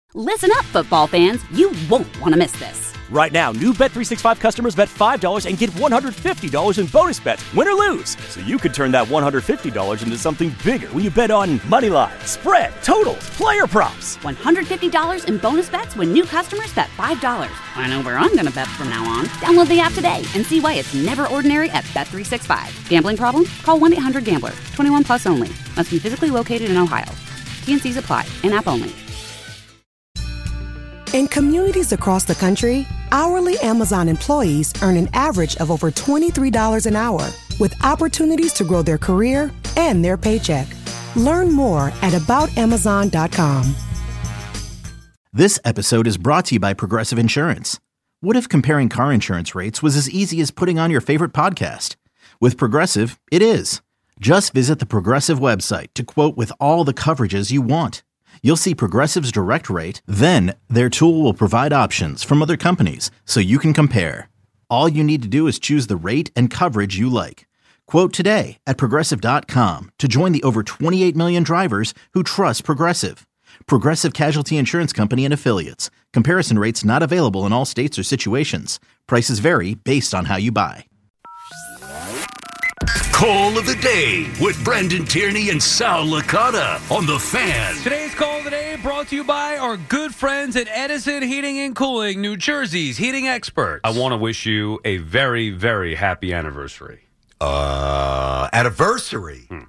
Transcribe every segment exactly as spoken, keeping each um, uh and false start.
Listen up, football fans. You won't want to miss this. Right now, new Bet three sixty-five customers bet five dollars and get one hundred fifty dollars in bonus bets, win or lose. So you could turn that one hundred fifty dollars into something bigger when you bet on money line, spread, totals, player props. one hundred fifty dollars in bonus bets when new customers bet five dollars. I know where I'm going to bet from now on. Download the app today and see why it's never ordinary at Bet three sixty-five. Gambling problem? Call one eight hundred gambler. twenty-one plus only. Must be physically located in Ohio. T and C's apply. In-app only. In communities across the country, hourly Amazon employees earn an average of over twenty-three dollars an hour, with opportunities to grow their career and their paycheck. Learn more at about amazon dot com. This episode is brought to you by Progressive Insurance. What if comparing car insurance rates was as easy as putting on your favorite podcast? With Progressive, it is. Just visit the Progressive website to quote with all the coverages you want. You'll see Progressive's direct rate, then their tool will provide options from other companies so you can compare. All you need to do is choose the rate and coverage you like. Quote today at progressive dot com to join the over twenty-eight million drivers who trust Progressive. Progressive Casualty Insurance Company and Affiliates. Comparison rates not available in all states or situations. Prices vary based on how you buy. Call of the Day with Brendan Tierney and Sal Licata on The Fan. Today's Call of the Day brought to you by our good friends at Edison Heating and Cooling, New Jersey's heating experts. I want to wish you a very, very happy anniversary. Uh, anniversary? Hmm.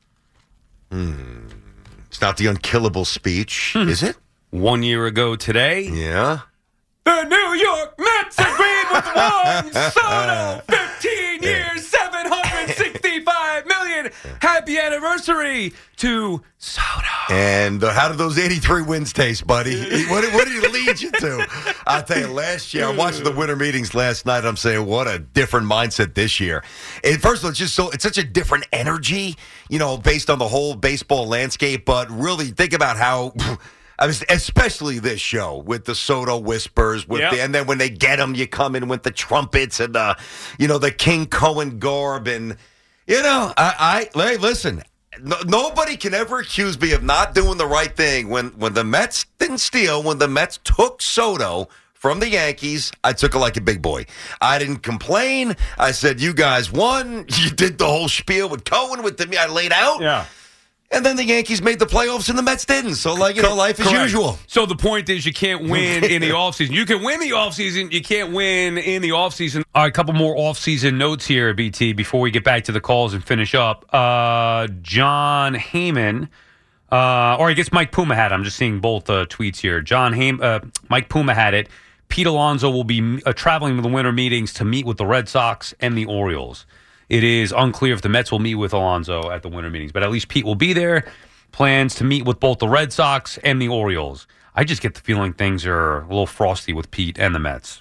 Hmm. It's not the unkillable speech, Hmm. is it? One year ago today. Yeah. The New York Mets agreed with Juan Soto. fifteen years, seven hundred sixty-five million. Happy anniversary to Soto. And uh, how did those eighty-three wins taste, buddy? What, what did it lead you to? I'll tell you, last year, I'm watching the winter meetings last night. I'm saying, what a different mindset this year. And first of all, it's just so, it's such a different energy, you know, based on the whole baseball landscape. But really, think about how... I was, especially this show with the Soto whispers, with yep. the, and then when they get them, you come in with the trumpets and the, you know, the King Cohen garb, and you know, I, I hey, listen, no, nobody can ever accuse me of not doing the right thing. When when the Mets didn't steal, when the Mets took Soto from the Yankees, I took it like a big boy. I didn't complain. I said, "You guys won. You did the whole spiel with Cohen with the I laid out." Yeah. And then the Yankees made the playoffs and the Mets didn't. So, like, you know, life as usual. So the point is you can't win in the offseason. You can win the offseason. You can't win in the offseason. All right, a couple more offseason notes here, B T, before we get back to the calls and finish up. Uh, John Heyman, uh, or I guess Mike Puma had it. I'm just seeing both uh, tweets here. John Heyman, uh, Mike Puma had it. Pete Alonso will be uh, traveling to the winter meetings to meet with the Red Sox and the Orioles. It is unclear if the Mets will meet with Alonso at the winter meetings, but at least Pete will be there. Plans to meet with both the Red Sox and the Orioles. I just get the feeling things are a little frosty with Pete and the Mets.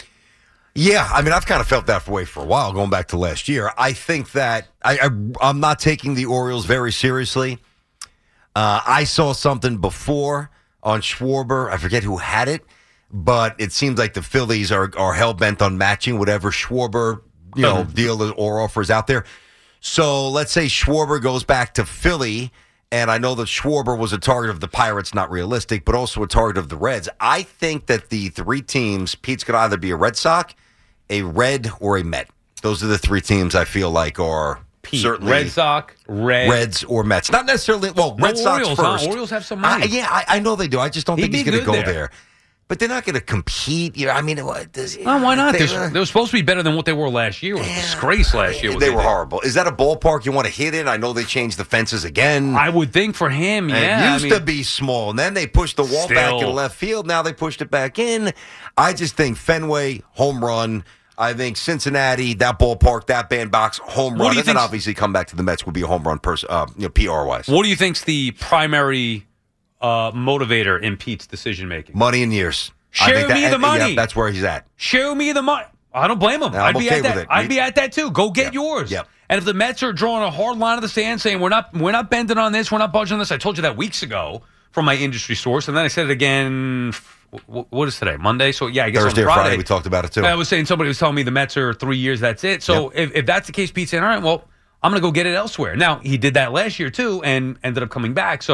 Yeah, I mean, I've kind of felt that way for a while, going back to last year. I think that I, I, I'm not taking the Orioles very seriously. Uh, I saw something before on Schwarber. I forget who had it, but it seems like the Phillies are, are hell-bent on matching whatever Schwarber you know, deal or offers out there. So let's say Schwarber goes back to Philly, and I know that Schwarber was a target of the Pirates, not realistic, but also a target of the Reds. I think that the three teams, Pete's going to either be a Red Sox, a Red, or a Met. Those are the three teams I feel like are Pete, certainly Red Sox, Red. Reds, or Mets. Not necessarily, well, no, Red Sox Orioles, first. Huh? Orioles have some money. I, yeah, I, I know they do. I just don't He'd think he's going to go there. there. But they're not going to compete. You know, I mean, what does, well, why not? They, they, they were supposed to be better than what they were last year. It was a disgrace last year. They, they were did. horrible. Is that a ballpark you want to hit in? I know they changed the fences again. I would think for him, yeah. It used I mean, to be small, and then they pushed the wall still. back in left field. Now they pushed it back in. I just think Fenway, home run. I think Cincinnati, that ballpark, that bandbox, home run. And then obviously come back to the Mets would be a home run, pers- uh, you know, P R-wise. What do you think's the primary uh, motivator in Pete's decision-making? Money and years. Show that, me the money. Yeah, that's where he's at. Show me the money. I don't blame him. No, I'd I'm be okay at that. with it. I'd be at that too. Go get Yep. yours. Yep. And if the Mets are drawing a hard line of the sand, saying we're not, we're not bending on this, we're not budging on this. I told you that weeks ago from my industry source, and then I said it again. What is today? Monday. So yeah, I guess Thursday on or Friday, Friday we talked about it too. I was saying somebody was telling me the Mets are three years. That's it. So Yep. if, if that's the case, Pete's saying, all right, well, I'm going to go get it elsewhere. Now he did that last year too, and ended up coming back. So.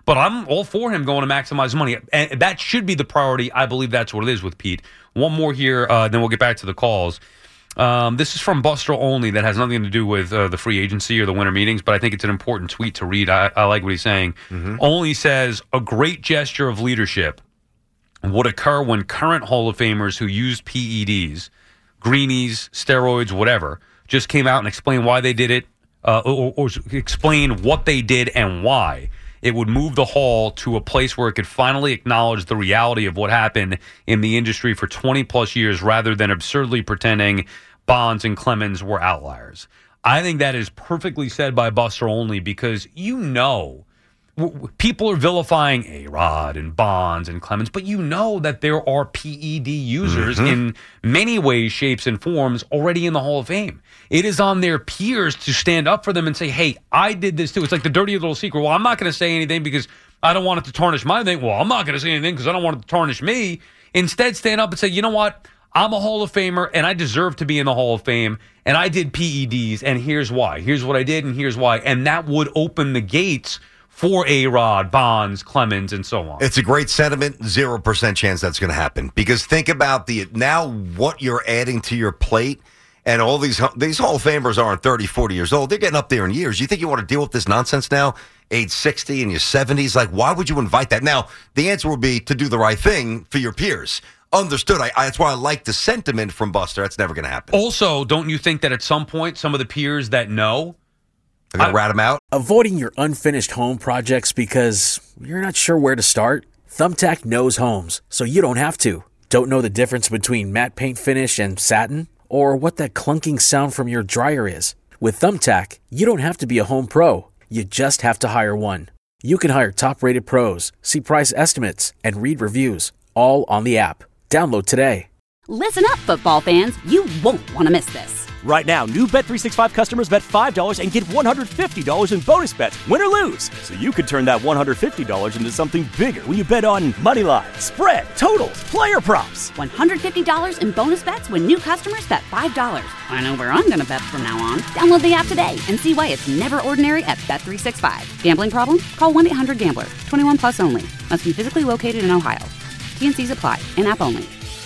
But I'm all for him going to maximize money. And that should be the priority. I believe that's what it is with Pete. One more here, uh, then we'll get back to the calls. Um, this is from Buster Only that has nothing to do with uh, the free agency or the winter meetings, but I think it's an important tweet to read. I, I like what he's saying. Mm-hmm. Only says, a great gesture of leadership would occur when current Hall of Famers who used P E Ds, greenies, steroids, whatever, just came out and explained why they did it, uh, or, or explain what they did and why. It would move the Hall to a place where it could finally acknowledge the reality of what happened in the industry for twenty plus years rather than absurdly pretending Bonds and Clemens were outliers. I think that is perfectly said by Buster Only because you know people are vilifying A-Rod and Bonds and Clemens, but you know that there are P E D users mm-hmm. in many ways, shapes, and forms already in the Hall of Fame. It is on their peers to stand up for them and say, hey, I did this too. It's like the dirty little secret. Well, I'm not going to say anything because I don't want it to tarnish my thing. Well, I'm not going to say anything because I don't want it to tarnish me. Instead, stand up and say, you know what? I'm a Hall of Famer, and I deserve to be in the Hall of Fame, and I did P E Ds, and here's why. Here's what I did, and here's why. And that would open the gates for A-Rod, Bonds, Clemens, and so on. It's a great sentiment. Zero percent chance that's going to happen. Because think about the now what you're adding to your plate, and all these these Hall of Famers aren't thirty, forty years old. They're getting up there in years. You think you want to deal with this nonsense now, age sixty, in your seventies? Like, why would you invite that? Now, the answer will be to do the right thing for your peers. Understood. I, I, that's why I like the sentiment from Buster. That's never going to happen. Also, don't you think that at some point, some of the peers that know are going to rat him out? Avoiding your unfinished home projects because you're not sure where to start? Thumbtack knows homes, so you don't have to. Don't know the difference between matte paint finish and satin? Or what that clunking sound from your dryer is? With Thumbtack, you don't have to be a home pro. You just have to hire one. You can hire top-rated pros, see price estimates, and read reviews, all on the app. Download today. Listen up, football fans. You won't want to miss this. Right now, new Bet three sixty-five customers bet five dollars and get one hundred fifty dollars in bonus bets, win or lose. So you could turn that one hundred fifty dollars into something bigger when you bet on money line, spread, totals, player props. one hundred fifty dollars in bonus bets when new customers bet five dollars. I know where I'm going to bet from now on. Download the app today and see why it's never ordinary at Bet three sixty-five. Gambling problem? Call one eight hundred gambler. twenty-one plus only. Must be physically located in Ohio. T and C's apply. In-app only.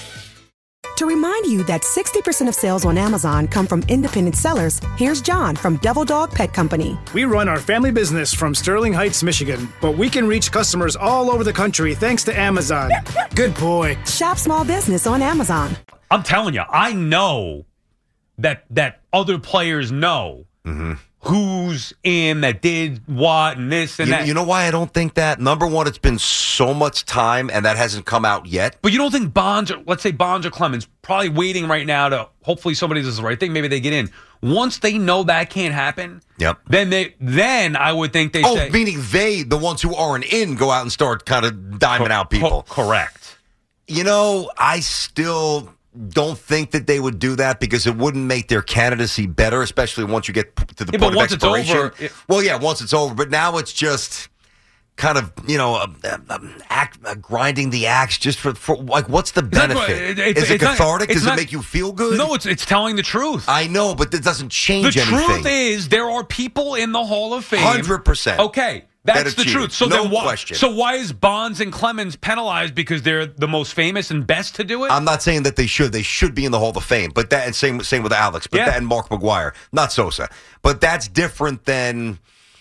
To remind you that sixty percent of sales on Amazon come from independent sellers, here's John from Devil Dog Pet Company. We run our family business from Sterling Heights, Michigan, but we can reach customers all over the country thanks to Amazon. Good boy. Shop small business on Amazon. I'm telling you, I know that that other players know mm-hmm. who's in that did what and this and you, that. You know why I don't think that? Number one, it's been so much time and that hasn't come out yet. But you don't think Bonds, or, let's say Bonds or Clemens, probably waiting right now to hopefully somebody does the right thing. Maybe they get in. Once they know that can't happen, yep. then they then I would think they oh, say. Oh, meaning they, the ones who aren't in, go out and start kind of diming co- out people. Co- correct. You know, I still don't think that they would do that because it wouldn't make their candidacy better, especially once you get to the yeah, point but once of expiration. It's over, it, well, yeah, once it's over. But now it's just kind of, you know, uh, uh, act, uh, grinding the axe just for, for like, what's the benefit? It, Is it cathartic? Not, Does not, it make you feel good? No, it's it's telling the truth. I know, but it doesn't change the anything. The truth is there are people in the Hall of Fame. one hundred percent. Okay. That's the truth. So no then why, question. So why is Bonds and Clemens penalized because they're the most famous and best to do it? I'm not saying that they should. They should be in the Hall of Fame. But that and same same with Alex. But yeah. that and Mark McGwire, not Sosa. But that's different than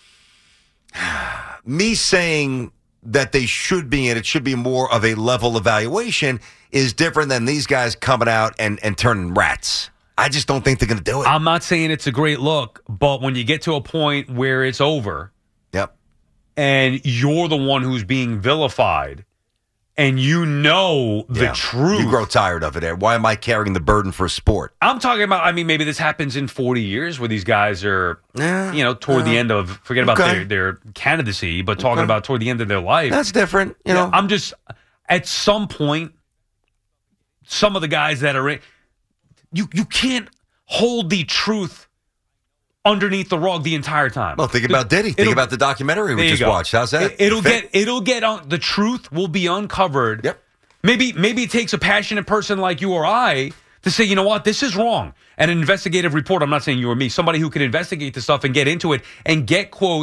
me saying that they should be in. It should be more of a level evaluation. Is different than these guys coming out and and turning rats. I just don't think they're going to do it. I'm not saying it's a great look, but when you get to a point where it's over. Yep. And you're the one who's being vilified, and you know the yeah. truth. You grow tired of it. Why am I carrying the burden for a sport? I'm talking about, I mean, maybe this happens in forty years where these guys are, yeah. you know, toward uh, the end of, forget about okay. their, their candidacy, but talking okay. about toward the end of their life. That's different, you know. Yeah, I'm just, at some point, some of the guys that are in, you, you can't hold the truth underneath the rug the entire time. Well, think about Diddy. Think about the documentary we just go. watched. How's that? It, it'll Fit? get it'll get on. The truth will be uncovered. Yep. Maybe maybe it takes a passionate person like you or I to say, you know what, this is wrong. And an investigative report. I'm not saying you or me. Somebody who can investigate the stuff and get into it and get quotes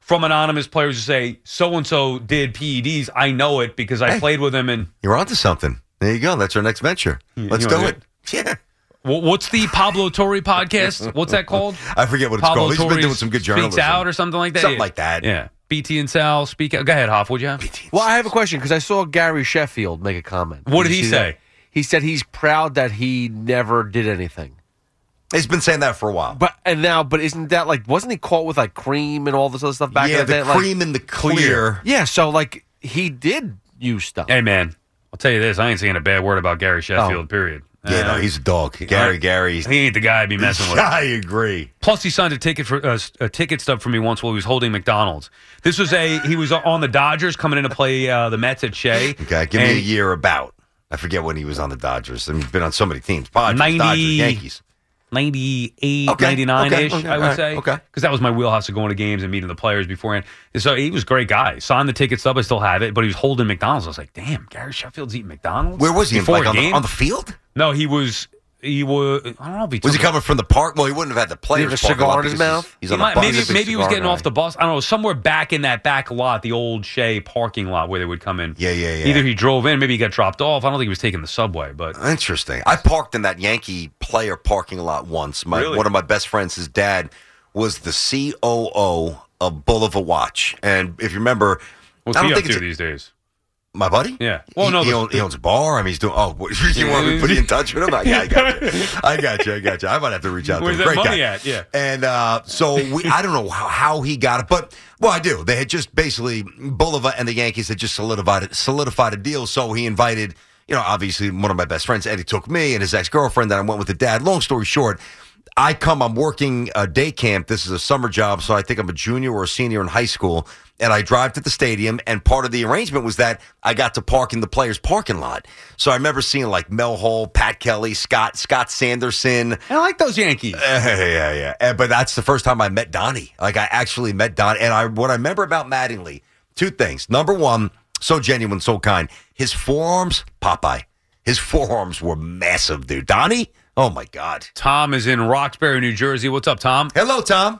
from anonymous players who say, so-and-so did P E Ds. I know it because I Hey. played with him. And You're onto something. There you go. That's our next venture. Let's you do wanna it. Yeah. Well, what's the Pablo Torre podcast? What's that called? I forget what it's Pablo called. He's been Torre doing some good journalism. Speaks out or something like that? Something Yeah. like that. Yeah. B T and Sal speak out. Go ahead, Hoff. What'd you have? Well, I have a question because I saw Gary Sheffield make a comment. What did you he see say? that? He said he's proud that he never did anything. He's been saying that for a while. But and now, but isn't that like wasn't he caught with like cream and all this other stuff back yeah, in the the day? Like- cream in the clear. yeah, so like he did use stuff. Hey, man, I'll tell you this. I ain't saying a bad word about Gary Sheffield, Oh. period. Yeah, Uh, no, he's a dog. Gary, Gary. He ain't the guy I'd be messing with. I agree. Plus, he signed a ticket for uh, a ticket stub for me once while he was holding McDonald's. This was a he was on the Dodgers coming in to play uh, the Mets at Shea. Okay, give me And a year about. I forget when he was on the Dodgers. I mean, he's been on so many teams. Padres, ninety Dodgers, Yankees. ninety-eight, Okay, ninety-nine-ish, okay, I would all right, say. okay. Because that was my wheelhouse of going to games and meeting the players beforehand. So he was a great guy. Signed the ticket stub. I still have it. But he was holding McDonald's. I was like, damn, Gary Sheffield's eating McDonald's? Where was he? Before Like a on the, game? on the field? No, he was... He was... I don't know if he Was he took a- coming from the park? Well, he wouldn't have had the players. Did he have a parking lot cigar in his because mouth? He's, he's He on might- the bus. maybe He's a big maybe he was cigar getting guy. off the bus. I don't know, somewhere back in that back lot, the old Shea parking lot where they would come in. Yeah, yeah, yeah. Either he drove in, maybe he got dropped off. I don't think he was taking the subway, but Interesting. I parked in that Yankee player parking lot once. My Really? One of my best friends, his dad, was the C O O of Boulevard Watch. And if you remember, what's I don't he up think to it's these days? my buddy. Yeah. Well, he, no, he, the- own, he owns a bar. I mean, he's doing. Oh, what, you want me to put you in touch with him? Yeah, I got you. I got you. I got you. I might have to reach out Where's to him. that Great money guy. at? Yeah. And uh, so we, I don't know how, how he got it, but well, I do. They had just basically Boulevard and the Yankees had just solidified solidified a deal. So he invited, you know, obviously one of my best friends, Eddie, took me and his ex girlfriend. Then I went with the dad. Long story short. I come, I'm working a day camp. This is a summer job, so I think I'm a junior or a senior in high school. And I drive to the stadium, and part of the arrangement was that I got to park in the players' parking lot. So I remember seeing like Mel Hall, Pat Kelly, Scott, Scott Sanderson. I like those Yankees. Uh, yeah, yeah. And, but that's the first time I met Donnie. Like I actually met Donnie. And I what I remember about Mattingly, two things. Number one, so genuine, so kind. His forearms, Popeye. His forearms were massive, dude. Donnie? Oh, my God. Tom is in Roxbury, New Jersey. What's up, Tom? Hello, Tom.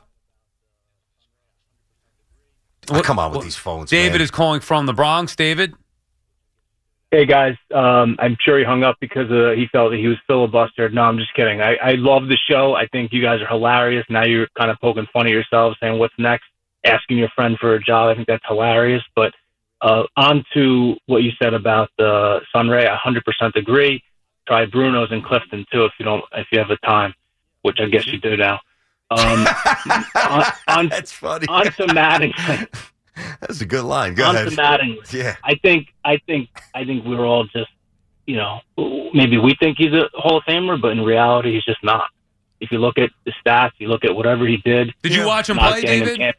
Oh, What- come on with what- these phones, David man. is calling from the Bronx. David? Hey guys, um, I'm sure he hung up because uh, he felt that he was filibustered. No, I'm just kidding. I, I love the show. I think you guys are hilarious. Now you're kind of poking fun at yourselves, saying what's next, asking your friend for a job. I think that's hilarious. But uh, on to what you said about the Sunray, I one hundred percent agree. Try Bruno's in Clifton too if you don't, if you have the time, which I guess you do now. Um, on, on, That's funny. on to Mattingly. That's a good line. Go on ahead. to Mattingly. Yeah. I think, I think, I think we're all just, you know, maybe we think he's a Hall of Famer, but in reality, he's just not. If you look at the stats, you look at whatever he did. Did you watch him not play, getting him David? camp-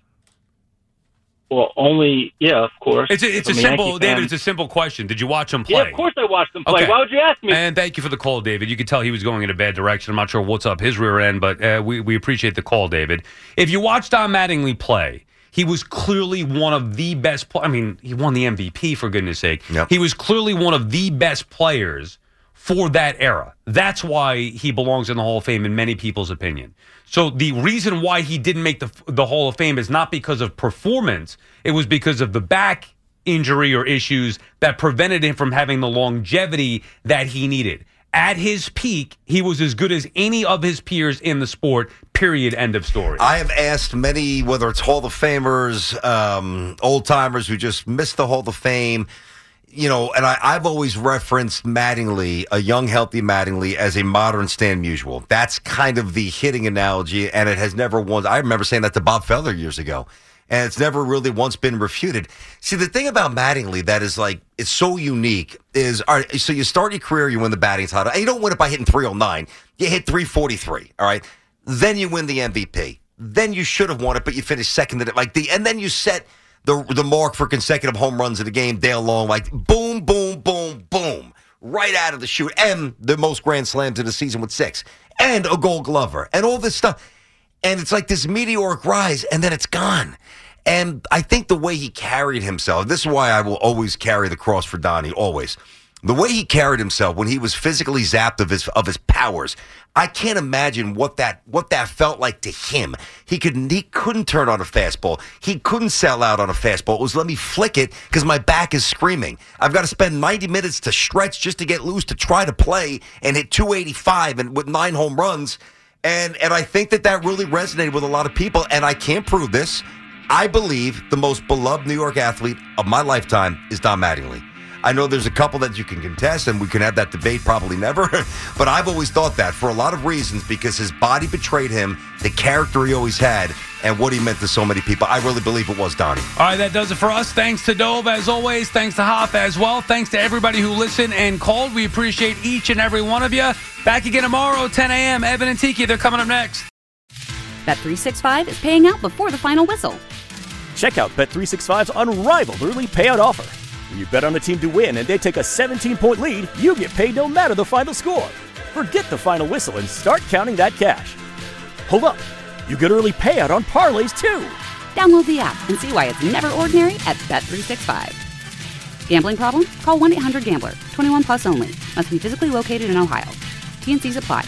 Well, only, yeah, of course. It's a, it's a If I'm simple, Yankee fan- David, it's a simple question. Did you watch him play? Yeah, of course I watched him play. Okay. Why would you ask me? And thank you for the call, David. You could tell he was going in a bad direction. I'm not sure what's up his rear end, but uh, we, we appreciate the call, David. If you watch Don Mattingly play, he was clearly one of the best pl- I mean, he won the M V P, for goodness sake. Yep. He was clearly one of the best players for that era. That's why he belongs in the Hall of Fame in many people's opinion. So the reason why he didn't make the the Hall of Fame is not because of performance. It was because of the back injury or issues that prevented him from having the longevity that he needed. At his peak, he was as good as any of his peers in the sport, period, end of story. I have asked many, whether it's Hall of Famers, um, old timers who just missed the Hall of Fame, you know, and I, I've always referenced Mattingly, a young, healthy Mattingly, as a modern Stan Musial. That's kind of the hitting analogy, and it has never once. I remember saying that to Bob Feller years ago, and it's never really once been refuted. See, the thing about Mattingly that is like, it's so unique is, all right, so you start your career, you win the batting title, and you don't win it by hitting three oh nine. You hit three forty-three, all right? Then you win the M V P. Then you should have won it, but you finished second in it. Like the, and then you set the the mark for consecutive home runs in the game, Dale Long, like boom, boom, boom, boom, right out of the chute, and the most grand slams in the season with six, and a Gold Glover, and all this stuff. And it's like this meteoric rise, and then it's gone. And I think the way he carried himself, this is why I will always carry the cross for Donnie, always. The way he carried himself when he was physically zapped of his of his powers, I can't imagine what that what that felt like to him. He could he couldn't turn on a fastball. He couldn't sell out on a fastball. It was let me flick it because my back is screaming. I've got to spend ninety minutes to stretch just to get loose to try to play and hit two eighty-five and with nine home runs. And and I think that that really resonated with a lot of people. And I can't prove this. I believe the most beloved New York athlete of my lifetime is Don Mattingly. I know there's a couple that you can contest, and we can have that debate probably never. But I've always thought that for a lot of reasons, because his body betrayed him, the character he always had, and what he meant to so many people. I really believe it was Donnie. All right, that does it for us. Thanks to Dove, as always. Thanks to Hop as well. Thanks to everybody who listened and called. We appreciate each and every one of you. Back again tomorrow, ten a.m. Evan and Tiki, they're coming up next. Bet three sixty-five is paying out before the final whistle. Check out Bet three sixty-five's unrivaled early payout offer. When you bet on a team to win and they take a seventeen-point lead, you get paid no matter the final score. Forget the final whistle and start counting that cash. Hold up. You get early payout on parlays, too. Download the app and see why it's never ordinary at Bet three sixty-five. Gambling problem? Call one eight hundred gambler. twenty-one plus only. Must be physically located in Ohio. T N Cs apply.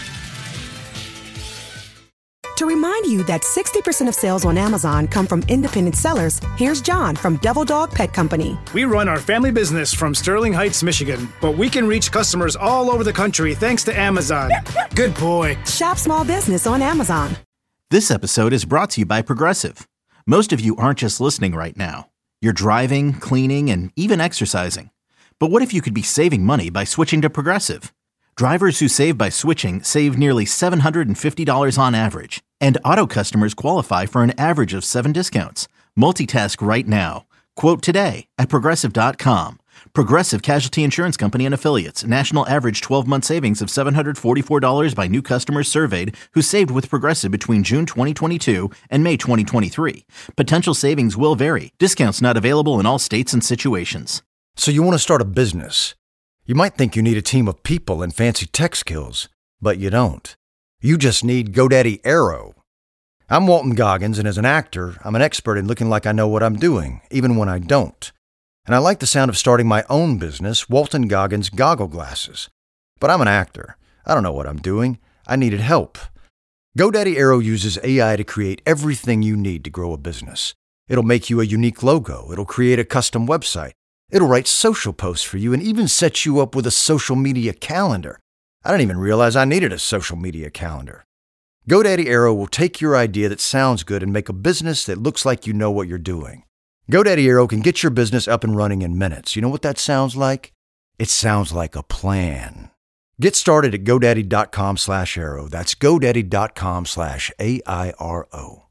To remind you that sixty percent of sales on Amazon come from independent sellers, here's John from Devil Dog Pet Company. We run our family business from Sterling Heights, Michigan, but we can reach customers all over the country thanks to Amazon. Good boy. Shop small business on Amazon. This episode is brought to you by Progressive. Most of you aren't just listening right now. You're driving, cleaning, and even exercising. But what if you could be saving money by switching to Progressive? Drivers who save by switching save nearly seven hundred fifty dollars on average. And auto customers qualify for an average of seven discounts. Multitask right now. Quote today at Progressive dot com. Progressive Casualty Insurance Company and Affiliates. National average twelve-month savings of seven hundred forty-four dollars by new customers surveyed who saved with Progressive between June twenty twenty-two and May twenty twenty-three. Potential savings will vary. Discounts not available in all states and situations. So you want to start a business. You might think you need a team of people and fancy tech skills, but you don't. You just need GoDaddy Aero. I'm Walton Goggins, and as an actor, I'm an expert in looking like I know what I'm doing, even when I don't. And I like the sound of starting my own business, Walton Goggins Goggle Glasses. But I'm an actor. I don't know what I'm doing. I needed help. GoDaddy Aero uses A I to create everything you need to grow a business. It'll make you a unique logo. It'll create a custom website. It'll write social posts for you and even set you up with a social media calendar. I didn't even realize I needed a social media calendar. GoDaddy Aero will take your idea that sounds good and make a business that looks like you know what you're doing. GoDaddy Aero can get your business up and running in minutes. You know what that sounds like? It sounds like a plan. Get started at GoDaddy.com slash Aero. That's GoDaddy.com slash A I R O.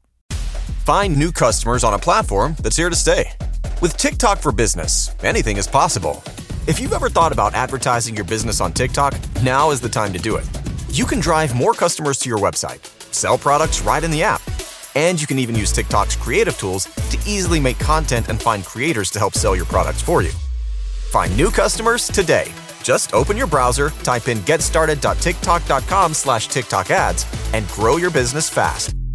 Find new customers on a platform that's here to stay. With TikTok for Business, anything is possible. If you've ever thought about advertising your business on TikTok, now is the time to do it. You can drive more customers to your website, sell products right in the app, and you can even use TikTok's creative tools to easily make content and find creators to help sell your products for you. Find new customers today. Just open your browser, type in getstarted.tiktok.com slash TikTok ads, and grow your business fast.